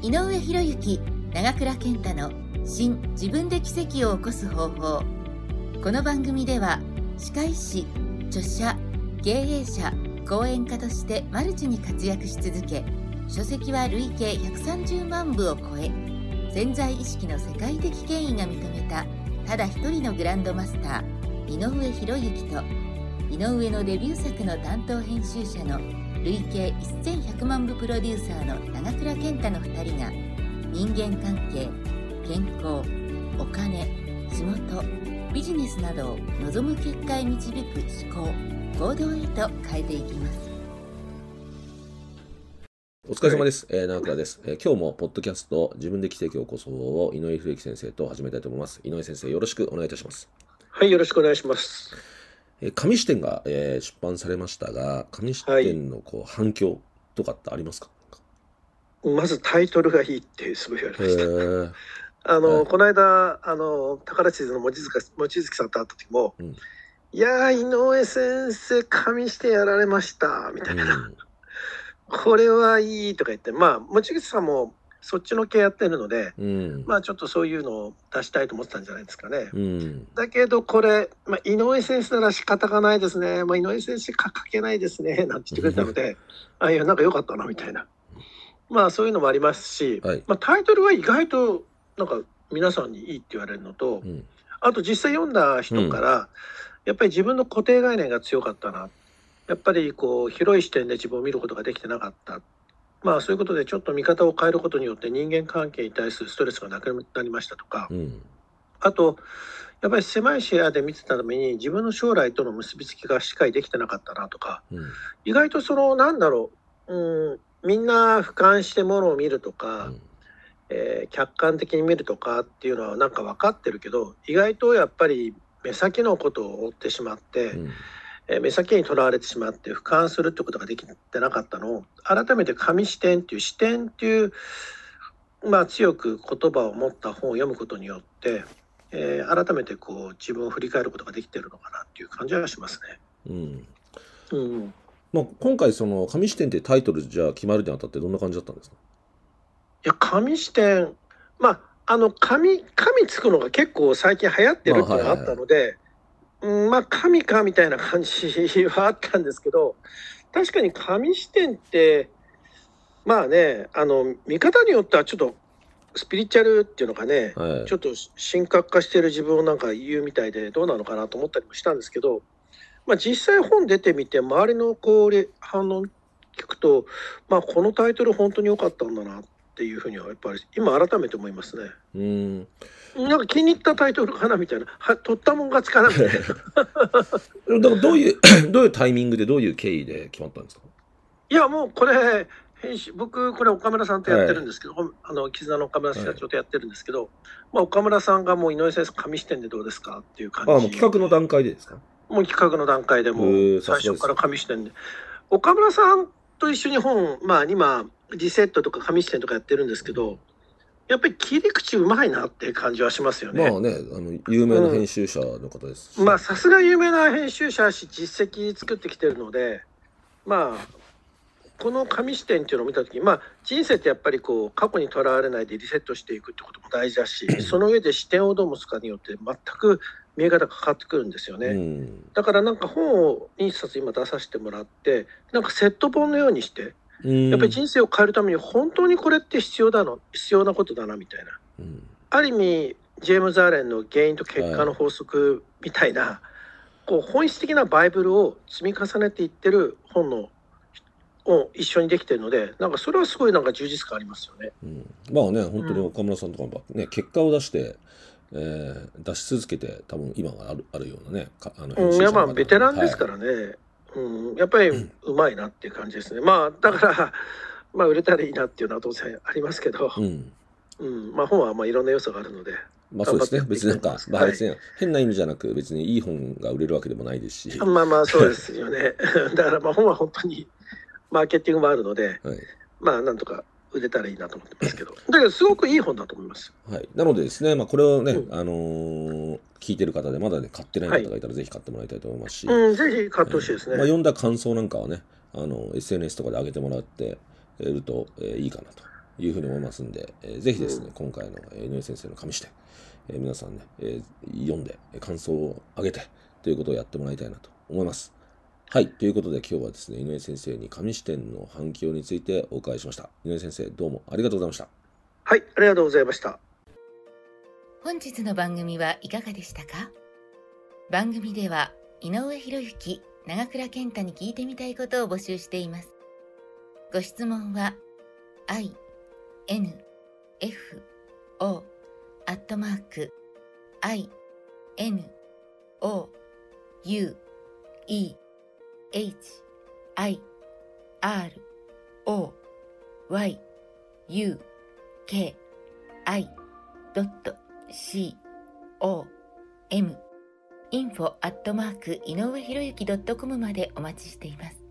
井上博之、長倉健太の新自分で奇跡を起こす方法。この番組では歯科医師、著者、経営者、講演家としてマルチに活躍し続け、書籍は累計130万部を超え、潜在意識の世界的権威が認めたただ一人のグランドマスター井上博之と、井上のデビュー作の担当編集者の累計1100万部プロデューサーの長倉健太の2人が、人間関係、健康、お金、仕事、ビジネスなどを望む結果へ導く思考、行動へと変えていきます。 お疲れ様です。長倉です。今日もポッドキャスト自分で奇跡を起こす方法を井上博之先生と始めたいと思います。井上先生、よろしくお願いいたします。 はい、よろしくお願いします。 紙視点が、出版されましたが、紙視点の反響とかってありますか？ まずタイトルがいいってすごい言われました。この間宝地図の望月さんと会った時も、いやー井上先生紙視点やられましたみたいな、これはいいとか言って、望月さんもそっちの系やってるので、ちょっとそういうのを出したいと思ってたんじゃないですかね。だけどこれ、井上先生なら仕方がないですね、井上先生書けないですねなんて言ってくれたのでいやなんか良かったなみたいな、そういうのもありますし、タイトルは意外となんか皆さんにいいって言われるのと、あと実際読んだ人から、やっぱり自分の固定概念が強かったな、やっぱり広い視点で自分を見ることができてなかった、そういうことでちょっと見方を変えることによって人間関係に対するストレスがなくなりましたとか、あとやっぱり狭い視野で見てたために自分の将来との結びつきがしっかりできてなかったなとか、意外とみんな俯瞰してものを見るとか、客観的に見るとかっていうのはなんか分かってるけど、意外とやっぱり目先のことを追ってしまって、目先にとらわれてしまって俯瞰するってことができてなかったのを、改めて紙視点っていう視点っていう、強く言葉を持った本を読むことによって、改めて自分を振り返ることができてるのかなっていう感じはしますね。 今回その紙視点ってタイトルじゃ決まるにあたってどんな感じだったんですか？ いや紙視点、紙つくのが結構最近流行ってるっていうのがあったので、神かみたいな感じはあったんですけど、確かに紙視点って見方によってはちょっとスピリチュアルっていうのかね、ちょっと神格化してる自分をなんか言うみたいでどうなのかなと思ったりもしたんですけど、実際本出てみて周りの反応聞くと、このタイトル本当に良かったんだなっていうふうにはやっぱり今改めて思いますね。なんか気に入ったタイトルかなみたいな、取ったもん勝ちかなみたいな。だからどういうタイミングでどういう経緯で決まったんですか？ いやもうこれ僕これ岡村さんとやってるんですけど、絆の岡村社長とやってるんですけど、岡村さんがもう井上先生紙視点でどうですかっていう感じ。 もう企画の段階でですか？ もう企画の段階でもう最初から紙視点で、岡村さんと一緒に本、今リセットとか紙視点とかやってるんですけど、やっぱり切り口うまいなっていう感じはしますよね。 有名な編集者の方ですし、 さすが有名な編集者し実績作ってきてるので、この紙視点っていうのを見た時に、人生ってやっぱり過去にとらわれないでリセットしていくってことも大事だし、その上で視点をどう持つかによって全く見え方が変わってくるんですよね。だからなんか本を2冊今出させてもらって、なんかセット本のようにして、やっぱり人生を変えるために本当にこれって必要なことだなみたいな、ある意味ジェームズ・アーレンの原因と結果の法則みたいな、本質的なバイブルを積み重ねていってる本を一緒にできてるので、なんかそれはすごいなんか充実感ありますよね。 本当に岡村さんとかもね、結果を出して、出し続けて多分今があるようなね、 ベテランですからね、やっぱりうまいなっていう感じですね。だから売れたらいいなっていうのは当然ありますけど、本はいろんな要素があるので。 そうですね。別になんか、別に変な意味じゃなく、別にいい本が売れるわけでもないですし。 そうですよね。だから本は本当にマーケティングもあるので、なんとか売れたらいいなと思ってますけど、だけどすごくいい本だと思います。 なのでですね、これをね、聞いてる方でまだね買ってない方がいたらぜひ買ってもらいたいと思いますし、 ぜひ買ってほしいですね。 読んだ感想なんかはね、SNS とかで上げてもらってるといいかなと。 いうふうに思いますんで、ぜひですね、今回の井上先生の紙視点、皆さんね、読んで感想を上げてということをやってもらいたいなと思います。はい。ということで今日はですね、井上先生に紙視点の反響についてお伺いしました。井上先生、どうもありがとうございました。 はい、ありがとうございました。 本日の番組はいかがでしたか？番組では井上博之、長倉健太に聞いてみたいことを募集しています。ご質問は info@inoue-hiruyuki.com までお待ちしています。